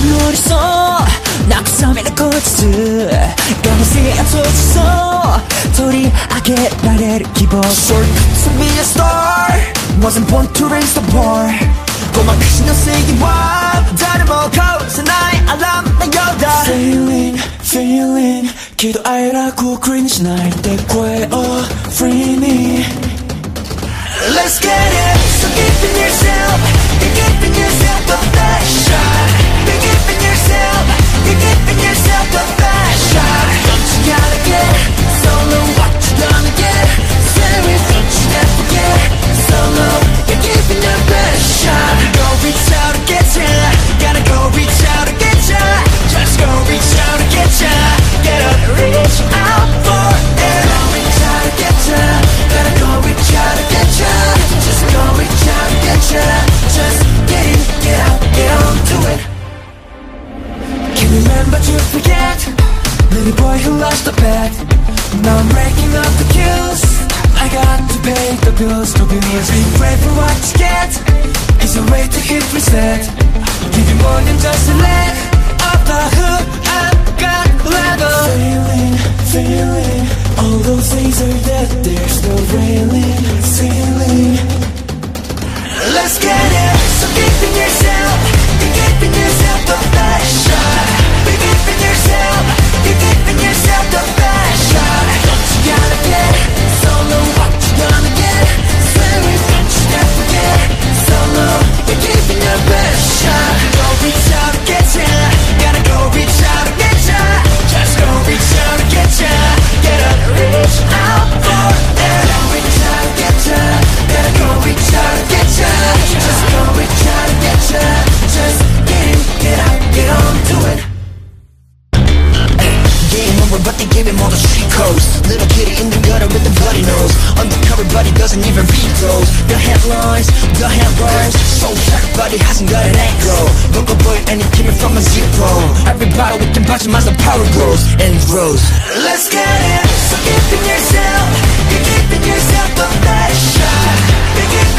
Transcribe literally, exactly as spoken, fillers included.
乗りそう慰めの口実がせや閉じそう取り上げられる希望 Short to be a star Wasn't born to raise the bar ごまかしの正義は誰も殺せないアラームのようだ Feeling, feeling 喜怒哀楽をクリにしないで声を Free me Let's get it So give in yourself You're giving yourself the best shot You're giving yourself You're giving yourself the best shot Don't you gotta get solo What you gonna get Serious Don't you ever get solo You're giving your best shot Go reach out and get ya Gotta go reach out and get ya Just go reach out and get ya Gotta reach out for it Go reach out and get ya Gotta go reach out and get ya Just go reach out and get ya Just get in, get out, get on to it Can you remember to forget Little boy who lost the bet Now I'm breaking up the queues I got to pay the bills to be news Be brave for what you get It's a way to hit reset Give you more than just a leg Of the hood I've got level Feeling, feeling All those things are dead They're still railing, ceiling Let's get it So give in yourself You're giving yourself the best shot You're giving yourself You're giving yourself the best shot Don't you gotta get solo What you gonna get Serious Don't you ever get solo You're giving your best shot Go reach out and get ya Gotta go reach out and get ya Just go reach out and get ya Gotta reach out for it Go reach out and get ya Gotta go reach out and get ya Just go reach out and get ya Just get in, get out, get on to it Game over but they gave him all the street codes Little kitty in the gutter with the bloody nose Undercover but he doesn't even read those The headlines, the headlines So fat but he hasn't got an ankle Local boy and he came from a zero Everybody we can punch him as the power grows and grows Let's get it! So give in yourself You're giving yourself the best shot You're giving